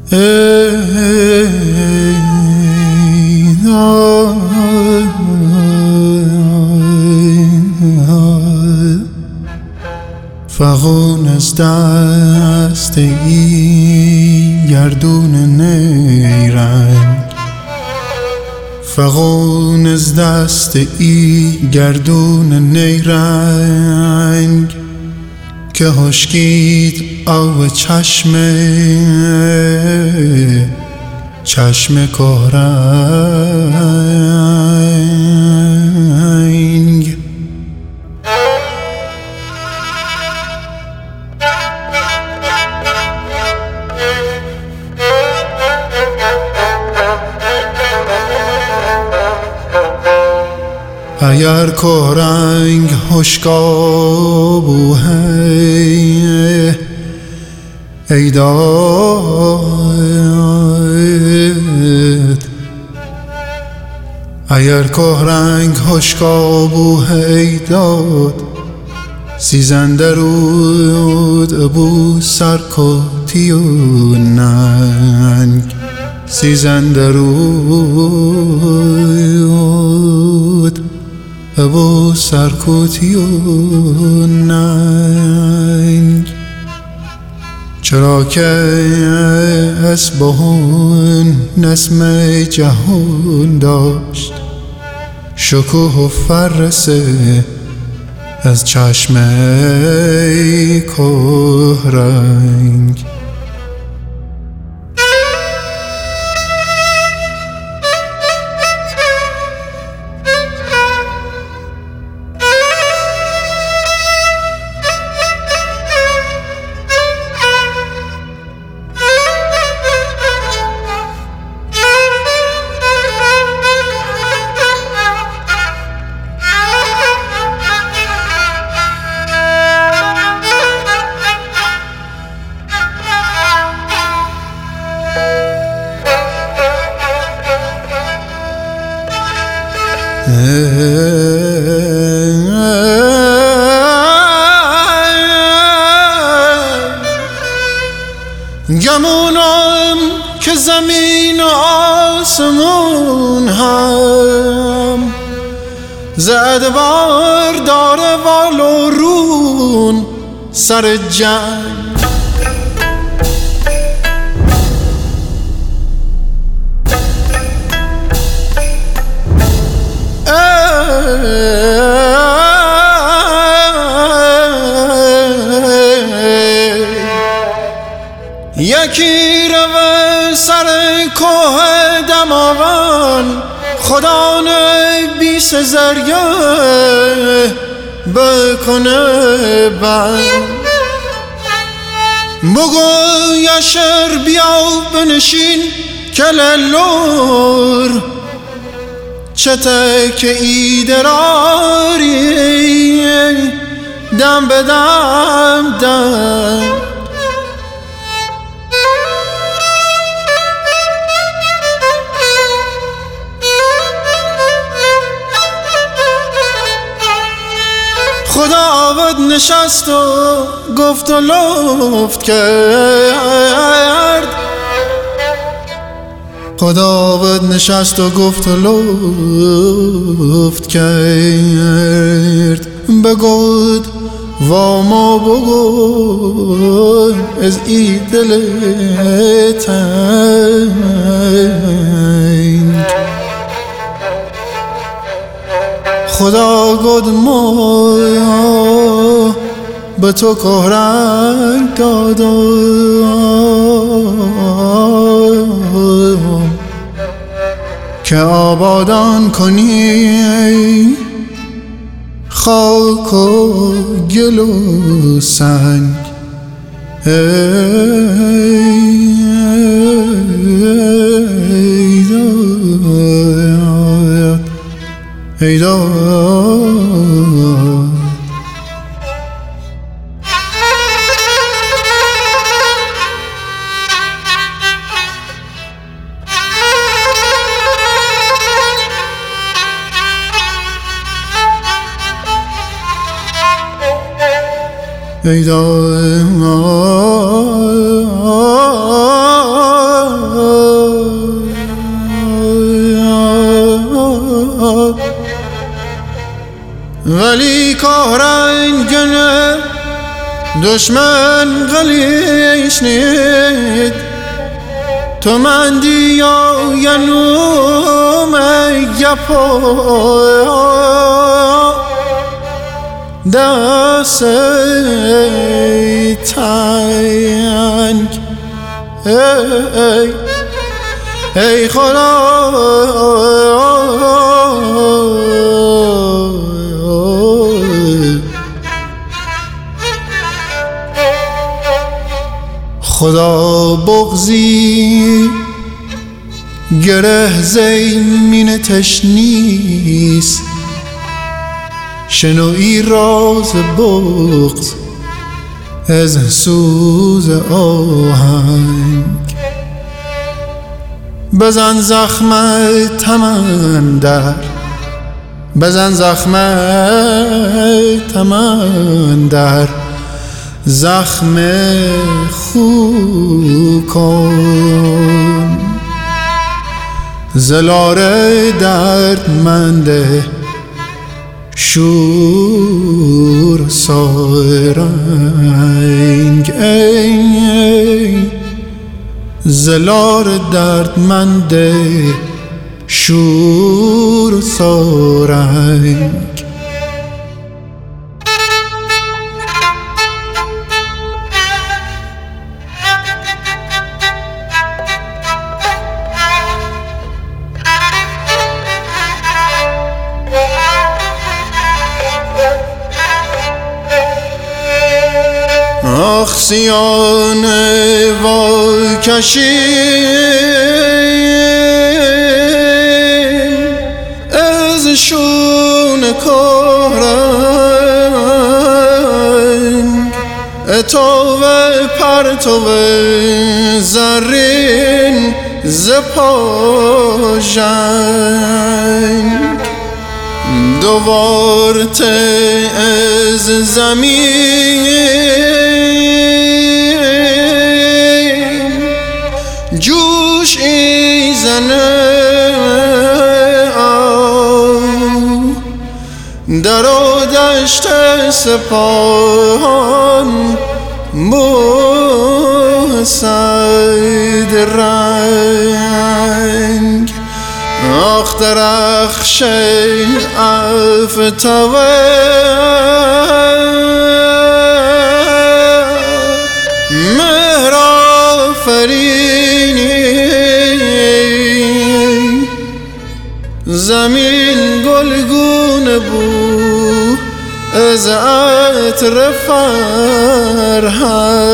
فغان از دست این گردون نیرنگ، فغان از دست این گردون نیرنگ که هشکید آو چشم کارنگ. اگر کارنگ هشکابو هی ای داد، اگر کارنگ هشکابو هی داد، سیزنده رود ابو سرکوتی و ننگ، سیزنده رود ابو سرکوتی و ننگ. چرا که اسبهون نسم جهان داشت، شکوه و فرسه از چشم کهرنگ. گمونم که زمین و آسمون هم زدوار داره والو رون سر جنگ. یکی رو سر کوه دماوند، خدا بی سزریه بکنه بند. بگو یشر بیا بنشین کللور، چته که ایدراری دم به دم دم. خداوند نشست و گفت و لفت کرد، خداوند نشست و گفت و لفت کرد. بگود واما بگو از ای دل تنگ. خدا گفت ما به تو کهرنگ دادم که آبادان کنی خاک و گل و سنگ. ای داد ای داد دشمن قلیش نید تو من دیا ینوم یپا دست تنگ ای خدا خدا بغضی گره زمین تشنیست شنوی راز بغض از سوز آهنگ بزن زخمت همان در بزن زخمت همان در زخم خو کن زلار دردمنده شور سارنگ زلار دردمنده شور سارنگ آخ سیان واکشیم از شون کارنگ اتو پرتو زرین ز پاژنگ دوارته از زمین جوش ایزنه در و دشت سپاهان موسید رنگ آخ درخش افتوه زمین گلگون بود از عطر فرهنگ